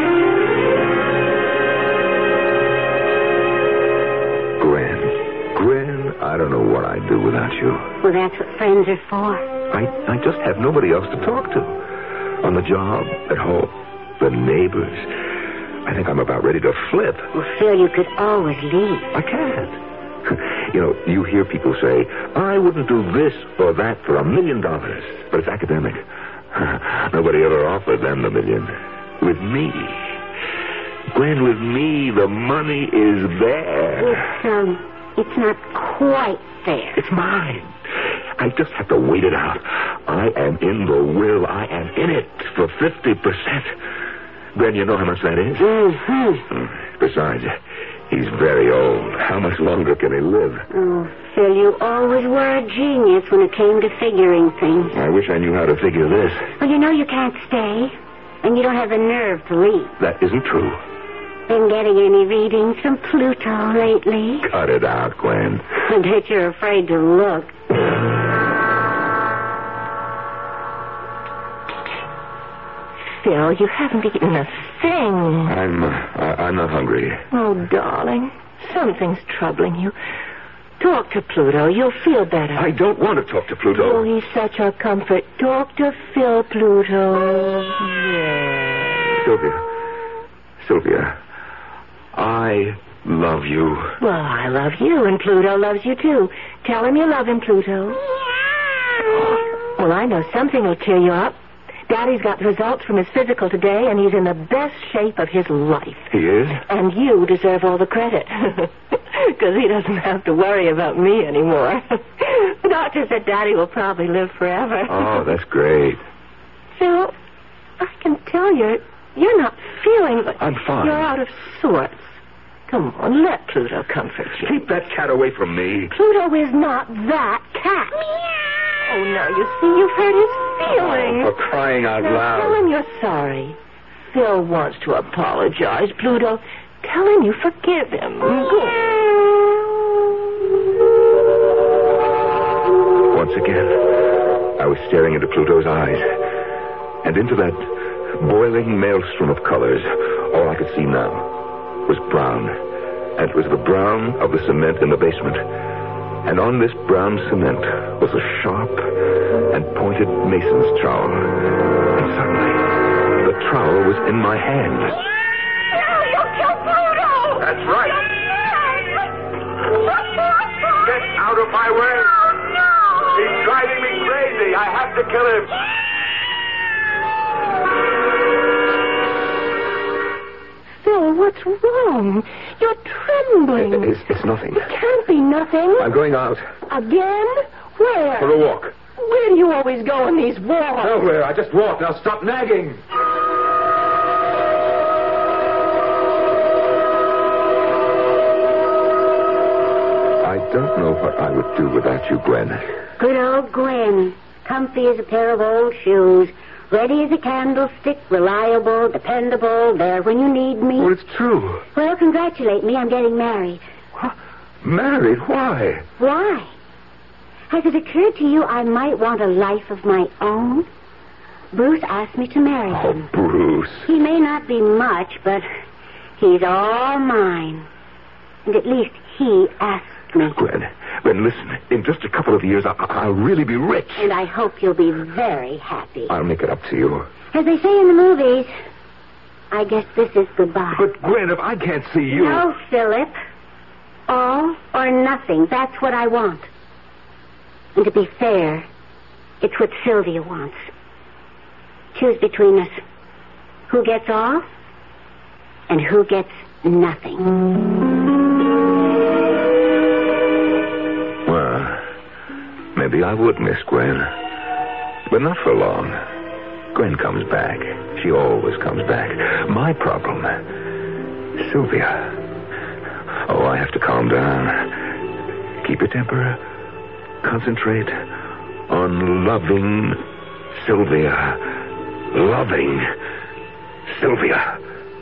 [SPEAKER 2] Gwen, I don't know what I'd do without you.
[SPEAKER 11] Well, that's what friends are for.
[SPEAKER 2] I just have nobody else to talk to. On the job, at home, the neighbors. I think I'm about ready to flip.
[SPEAKER 11] Well, Phil, you could always leave.
[SPEAKER 2] I can't. You know, you hear people say, I wouldn't do this or that for $1 million. But it's academic. Nobody ever offered them the $1 million. With me. Gwen, with me, the money is there.
[SPEAKER 11] It's not quite there.
[SPEAKER 2] It's mine. I just have to wait it out. I am in the will. I am in it for 50%. Gwen, you know how much that is?
[SPEAKER 11] Mm-hmm.
[SPEAKER 2] Besides, he's very old. How much longer can he live?
[SPEAKER 11] Oh, Phil, you always were a genius when it came to figuring things.
[SPEAKER 2] I wish I knew how to figure this.
[SPEAKER 11] Well, you know you can't stay, and you don't have the nerve to leave.
[SPEAKER 2] That isn't true.
[SPEAKER 11] Been getting any readings from Pluto lately?
[SPEAKER 2] Cut it out, Gwen.
[SPEAKER 11] I bet you're afraid to look.
[SPEAKER 7] Phil, you haven't eaten a thing.
[SPEAKER 2] I'm not hungry.
[SPEAKER 7] Oh, darling, something's troubling you. Talk to Pluto. You'll feel better.
[SPEAKER 2] I don't want to talk to Pluto.
[SPEAKER 7] Oh, he's such a comfort. Talk to Phil, Pluto. Yeah.
[SPEAKER 2] Sylvia, I love you.
[SPEAKER 7] Well, I love you, and Pluto loves you, too. Tell him you love him, Pluto. Well, I know something will cheer you up. Daddy's got the results from his physical today, and he's in the best shape of his life.
[SPEAKER 2] He is?
[SPEAKER 7] And you deserve all the credit. Because he doesn't have to worry about me anymore. The doctor said Daddy will probably live forever.
[SPEAKER 2] Oh, that's great.
[SPEAKER 7] Phil, I can tell you're not feeling...
[SPEAKER 2] I'm fine.
[SPEAKER 7] You're out of sorts. Come on, let Pluto comfort you.
[SPEAKER 2] Keep that cat away from me.
[SPEAKER 7] Pluto is not that cat. Oh, now you see, you've hurt his feelings.
[SPEAKER 2] Oh, for crying out loud.
[SPEAKER 7] Tell him you're sorry. Phil wants to apologize, Pluto. Tell him you forgive him. Go.
[SPEAKER 2] Once again, I was staring into Pluto's eyes. And into that boiling maelstrom of colors, all I could see now was brown. And it was the brown of the cement in the basement. And on this brown cement was a sharp and pointed mason's trowel. And suddenly, the trowel was in my hand.
[SPEAKER 12] No, you'll kill Pluto!
[SPEAKER 2] That's right. Get out of my way!
[SPEAKER 12] Oh, no!
[SPEAKER 2] He's driving me crazy. I have to kill him.
[SPEAKER 7] Phil, what's wrong? You're trembling.
[SPEAKER 2] It's nothing.
[SPEAKER 7] It can't be nothing.
[SPEAKER 2] I'm going out.
[SPEAKER 7] Again? Where?
[SPEAKER 2] For a walk.
[SPEAKER 7] Where do you always go on these walks?
[SPEAKER 2] Nowhere. I just walk. Now stop nagging. I don't know what I would do without you, Gwen.
[SPEAKER 11] Good old Gwen. Comfy as a pair of old shoes. Ready as a candlestick. Reliable, dependable. There when you need me.
[SPEAKER 2] Well, it's true.
[SPEAKER 11] Well, congratulate me. I'm getting married.
[SPEAKER 2] Married? Why?
[SPEAKER 11] Why? Has it occurred to you I might want a life of my own? Bruce asked me to marry him.
[SPEAKER 2] Oh, Bruce.
[SPEAKER 11] He may not be much, but he's all mine. And at least he asked me.
[SPEAKER 2] Gwen, listen. In just a couple of years, I'll really be rich.
[SPEAKER 11] And I hope you'll be very happy.
[SPEAKER 2] I'll make it up to you.
[SPEAKER 11] As they say in the movies, I guess this is goodbye.
[SPEAKER 2] But, Gwen, if I can't see you...
[SPEAKER 11] No, Philip. All or nothing. That's what I want. And to be fair, it's what Sylvia wants. Choose between us. Who gets all and who gets nothing.
[SPEAKER 2] Well, maybe I would miss Gwen. But not for long. Gwen comes back. She always comes back. My problem, Sylvia. Oh, I have to calm down. Keep your temper. Concentrate on loving Sylvia. Loving Sylvia.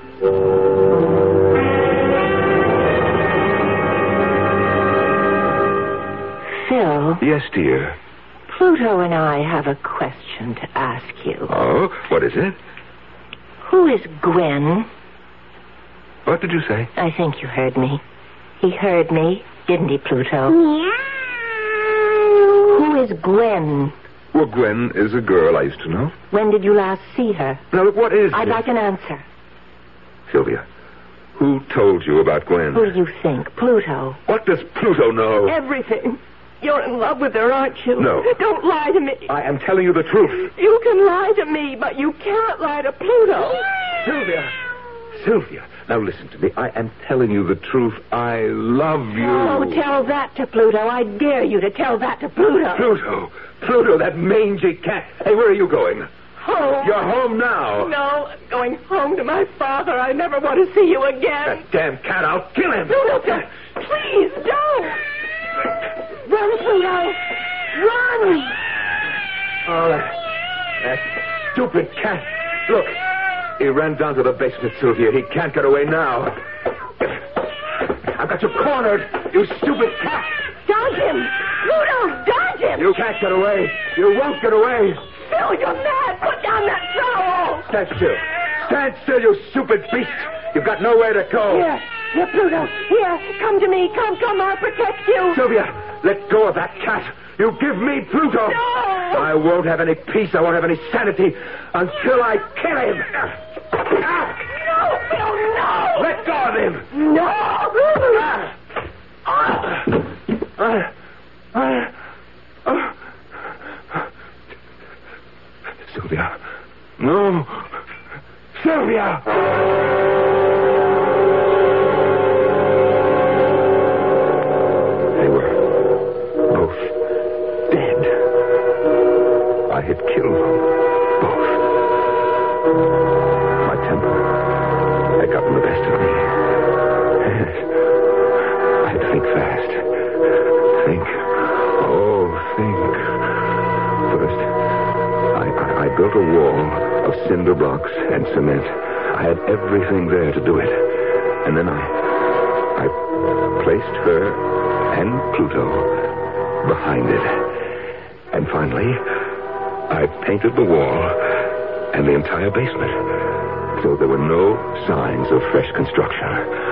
[SPEAKER 7] Phil.
[SPEAKER 2] Yes, dear.
[SPEAKER 7] Pluto and I have a question to ask you.
[SPEAKER 2] Oh, what is it?
[SPEAKER 7] Who is Gwen?
[SPEAKER 2] What did you say?
[SPEAKER 7] I think you heard me. He heard me, didn't he, Pluto?
[SPEAKER 11] Meow.
[SPEAKER 7] Who is Gwen?
[SPEAKER 2] Well, Gwen is a girl I used to know.
[SPEAKER 7] When did you last see her?
[SPEAKER 2] Now, look, what is
[SPEAKER 7] I'd
[SPEAKER 2] it?
[SPEAKER 7] like an answer.
[SPEAKER 2] Sylvia, who told you about Gwen?
[SPEAKER 7] Who do you think? Pluto.
[SPEAKER 2] What does Pluto know?
[SPEAKER 4] Everything. You're in love with her, aren't you?
[SPEAKER 2] No.
[SPEAKER 4] Don't lie to me.
[SPEAKER 2] I am telling you the truth.
[SPEAKER 4] You can lie to me, but you can't lie to Pluto.
[SPEAKER 2] Sylvia, now listen to me. I am telling you the truth. I love you.
[SPEAKER 7] Oh, tell that to Pluto. I dare you to tell that to Pluto.
[SPEAKER 2] Pluto, that mangy cat. Hey, where are you going?
[SPEAKER 4] Home.
[SPEAKER 2] You're home now.
[SPEAKER 4] No, I'm going home to my father. I never want to see you again.
[SPEAKER 2] That damn cat, I'll kill him.
[SPEAKER 4] Pluto, please don't. Run, Pluto. Run.
[SPEAKER 2] Oh, that stupid cat. Look, he ran down to the basement, Sylvia. He can't get away now. I've got you cornered, you stupid cat.
[SPEAKER 4] Dodge him. Pluto, dodge him.
[SPEAKER 2] You can't get away. You won't get away.
[SPEAKER 4] Phil, you're mad. Put down that trowel.
[SPEAKER 2] Stand still. Stand still, you stupid beast. You've got nowhere to go.
[SPEAKER 4] Here, Pluto. Here, come to me. Come, I'll protect you.
[SPEAKER 2] Sylvia, let go of that cat. You give me Pluto.
[SPEAKER 4] No.
[SPEAKER 2] I won't have any peace. I won't have any sanity until I kill him.
[SPEAKER 4] No, Phil, no.
[SPEAKER 2] Let go of him.
[SPEAKER 4] No.
[SPEAKER 2] Sylvia. No. Sylvia! They were both dead. I had killed them both. My temper had gotten the best of me. Yes. I had to think fast. Think. First, I built a wall of cinder blocks and cement. I had everything there to do it. And then I placed her and Pluto behind it. And finally, I painted the wall and the entire basement. So there were no signs of fresh construction.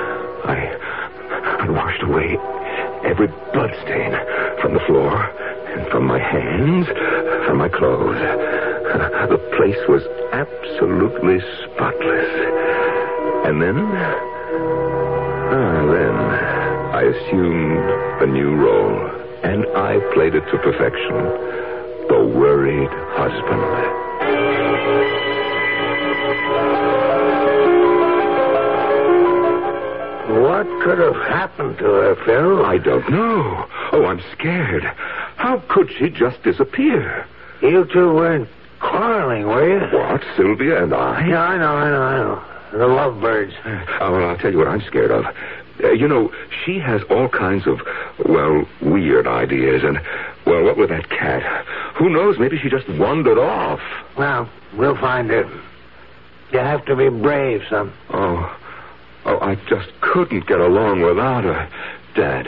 [SPEAKER 2] I washed away every bloodstain from the floor, and from my hands, from my clothes. The place was absolutely spotless. And then I assumed a new role, and I played it to perfection. The worried husband.
[SPEAKER 3] What could have happened to her, Phil?
[SPEAKER 2] I don't know. Oh, I'm scared. How could she just disappear?
[SPEAKER 3] You two weren't quarreling, were you?
[SPEAKER 2] What, Sylvia and I?
[SPEAKER 3] Yeah, I know. The lovebirds.
[SPEAKER 2] Oh, well, I'll tell you what I'm scared of. She has all kinds of, weird ideas. And, what with that cat? Who knows? Maybe she just wandered off.
[SPEAKER 3] Well, we'll find her. You have to be brave, son.
[SPEAKER 2] Oh, I just couldn't get along without her, Dad.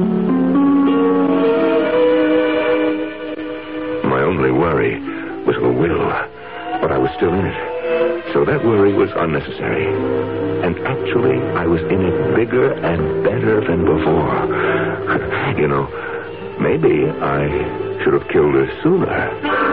[SPEAKER 2] My only worry was the will, but I was still in it. So that worry was unnecessary. And actually, I was in it bigger and better than before. Maybe I should have killed her sooner.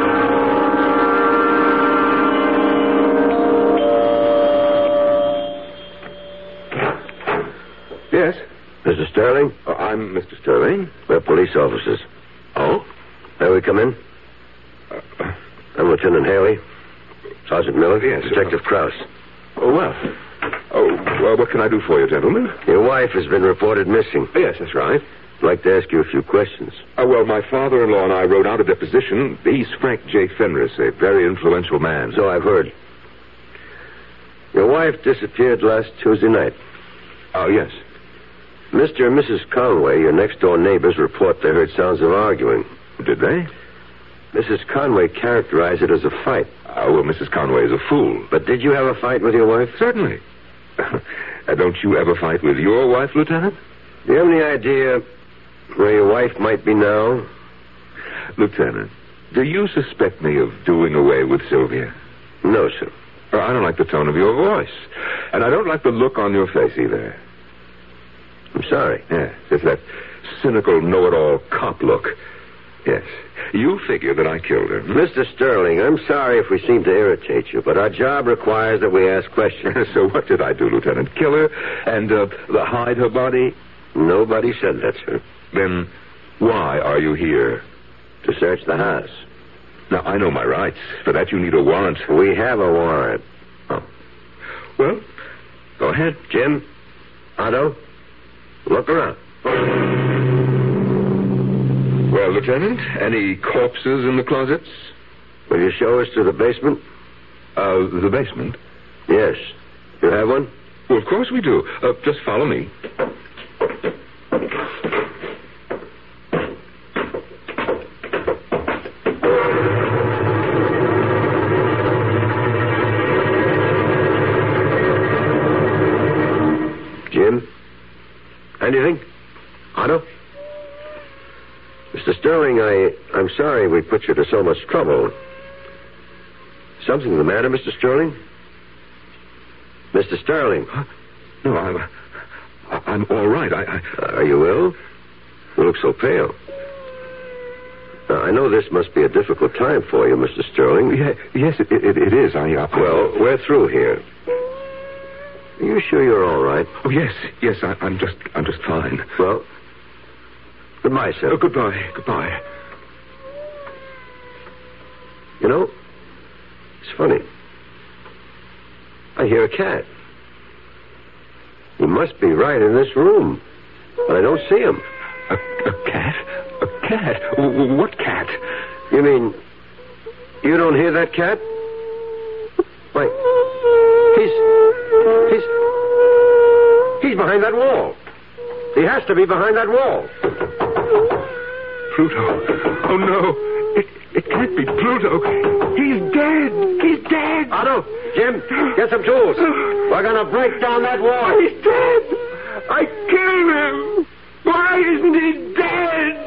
[SPEAKER 2] Yes?
[SPEAKER 8] Mr. Sterling?
[SPEAKER 2] I'm Mr. Sterling.
[SPEAKER 8] We're police officers.
[SPEAKER 2] Oh?
[SPEAKER 8] May we come in? I'm Lieutenant Haley. Sergeant Miller.
[SPEAKER 2] Yes.
[SPEAKER 8] Detective Krause.
[SPEAKER 2] Well, what can I do for you, gentlemen?
[SPEAKER 8] Your wife has been reported missing.
[SPEAKER 2] Yes, that's right.
[SPEAKER 8] I'd like to ask you a few questions.
[SPEAKER 2] My father-in-law and I wrote out a deposition. He's Frank J. Fenris, a very influential man.
[SPEAKER 8] So I've heard. Your wife disappeared last Tuesday night.
[SPEAKER 2] Oh, yes.
[SPEAKER 8] Mr. and Mrs. Conway, your next-door neighbors, report they heard sounds of arguing.
[SPEAKER 2] Did they?
[SPEAKER 8] Mrs. Conway characterized it as a fight.
[SPEAKER 2] Well, Mrs. Conway is a fool.
[SPEAKER 8] But did you have a fight with your wife?
[SPEAKER 2] Certainly. Don't you ever fight with your wife, Lieutenant?
[SPEAKER 8] Do you have any idea where your wife might be now?
[SPEAKER 2] Lieutenant, do you suspect me of doing away with Sylvia?
[SPEAKER 8] No, sir.
[SPEAKER 2] I don't like the tone of your voice. And I don't like the look on your face either.
[SPEAKER 8] I'm sorry.
[SPEAKER 2] Yes, it's that cynical, know-it-all cop look. Yes. You figure that I killed her.
[SPEAKER 8] Mr. Sterling, I'm sorry if we seem to irritate you, but our job requires that we ask questions.
[SPEAKER 2] So what did I do, Lieutenant? Kill her and hide her body?
[SPEAKER 8] Nobody said that, sir.
[SPEAKER 2] Then why are you here?
[SPEAKER 8] To search the house.
[SPEAKER 2] Now, I know my rights. For that, you need a warrant.
[SPEAKER 8] We have a warrant.
[SPEAKER 2] Oh. Well, go ahead.
[SPEAKER 8] Jim, Otto, look around.
[SPEAKER 2] Well, Lieutenant, any corpses in the closets?
[SPEAKER 8] Will you show us to the basement?
[SPEAKER 2] The basement?
[SPEAKER 8] Yes. You have one?
[SPEAKER 2] Well, of course we do. Just follow me.
[SPEAKER 8] Jim? Anything? Otto? Mr. Sterling, I'm sorry we put you to so much trouble. Something the matter, Mr. Sterling? Mr. Sterling?
[SPEAKER 2] Huh? No, I'm all right.
[SPEAKER 8] Are you ill? You look so pale. Now, I know this must be a difficult time for you, Mr. Sterling.
[SPEAKER 2] Yes, it is.
[SPEAKER 8] Well, we're through here. Are you sure you're all right?
[SPEAKER 2] Oh, yes. I'm just fine.
[SPEAKER 8] Well, goodbye, sir.
[SPEAKER 2] Oh, goodbye.
[SPEAKER 8] You know, it's funny. I hear a cat. He must be right in this room, but I don't see him.
[SPEAKER 2] A cat? A cat? What cat?
[SPEAKER 8] You mean you don't hear that cat? Wait. He's behind that wall. He has to be behind that wall.
[SPEAKER 2] Pluto. Oh, no. It can't be Pluto. He's dead.
[SPEAKER 8] Otto, Jim, get some tools. We're going to break down that wall.
[SPEAKER 2] He's dead. I killed him. Why isn't he dead?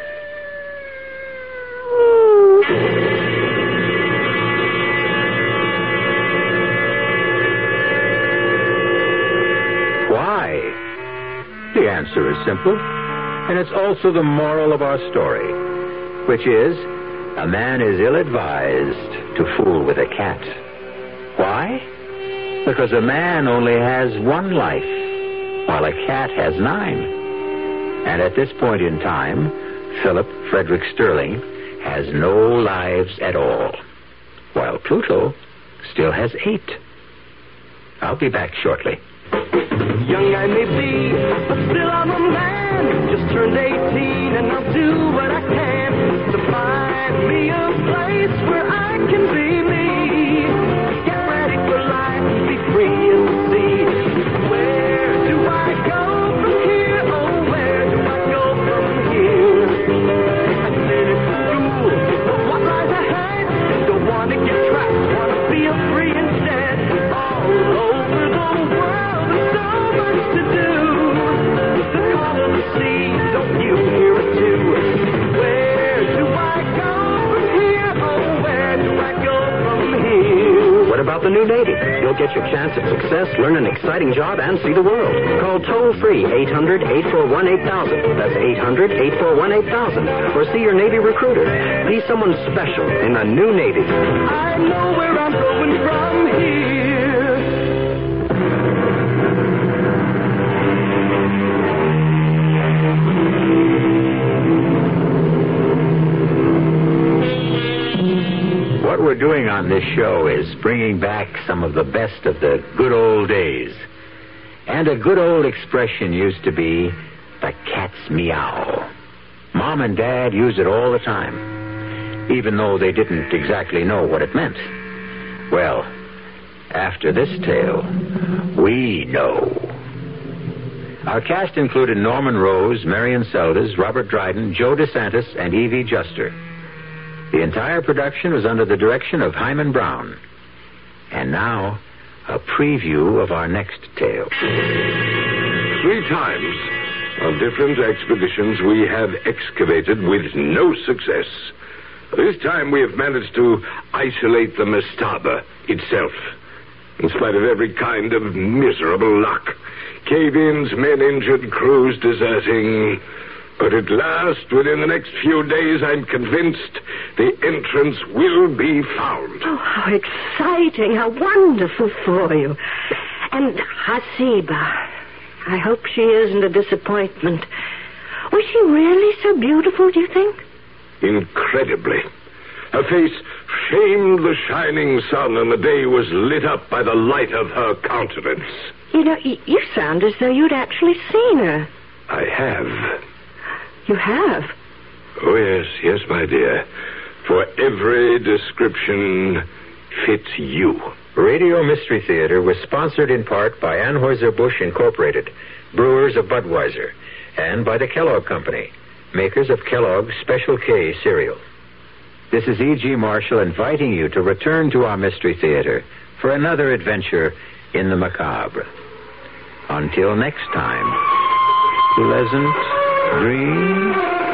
[SPEAKER 1] Why? The answer is simple, and it's also the moral of our story, which is, a man is ill-advised to fool with a cat. Why? Because a man only has one life, while a cat has 9. And at this point in time, Philip Frederick Sterling has no lives at all, while Pluto still has 8. I'll be back shortly.
[SPEAKER 12] Young I may be, but still I'm a man. Just turned 18 and I'll do what I can to find me a place where I can be me. Get ready for life, be free and see. Where do I go from here? Oh, where do I go from here? I finished school, but what lies ahead? Don't want to get trapped, want to feel free instead. All over the world, there's so much to do. The call of the sea, don't you hear it too? Where do I go from here? Oh, where do I go from here?
[SPEAKER 17] What about the new Navy? You'll get your chance at success, learn an exciting job, and see the world. Call toll-free 800-841-8000. That's 800-841-8000. Or see your Navy recruiter. Be someone special in the new Navy.
[SPEAKER 12] I know where I'm going from here.
[SPEAKER 1] What we're doing on this show is bringing back some of the best of the good old days. And a good old expression used to be, the cat's meow. Mom and Dad use it all the time, even though they didn't exactly know what it meant. Well, after this tale, we know. Our cast included Norman Rose, Marion Seldes, Robert Dryden, Joe DeSantis, and Evie Juster. The entire production was under the direction of Hyman Brown. And now, a preview of our next tale.
[SPEAKER 18] 3 times on different expeditions we have excavated with no success. This time we have managed to isolate the mastaba itself. In spite of every kind of miserable luck. Cave-ins, men injured, crews deserting. But at last, within the next few days, I'm convinced the entrance will be found.
[SPEAKER 7] Oh, how exciting, how wonderful for you. And Hasiba, I hope she isn't a disappointment. Was she really so beautiful, do you think?
[SPEAKER 18] Incredibly. Her face shamed the shining sun, and the day was lit up by the light of her countenance.
[SPEAKER 7] You know, you sound as though you'd actually seen her.
[SPEAKER 18] I have.
[SPEAKER 7] You have?
[SPEAKER 18] Oh, yes, my dear. For every description fits you.
[SPEAKER 1] Radio Mystery Theater was sponsored in part by Anheuser-Busch Incorporated, brewers of Budweiser, and by the Kellogg Company, makers of Kellogg's Special K cereal. This is E.G. Marshall inviting you to return to our Mystery Theater for another adventure in the macabre. Until next time, pleasant dreams.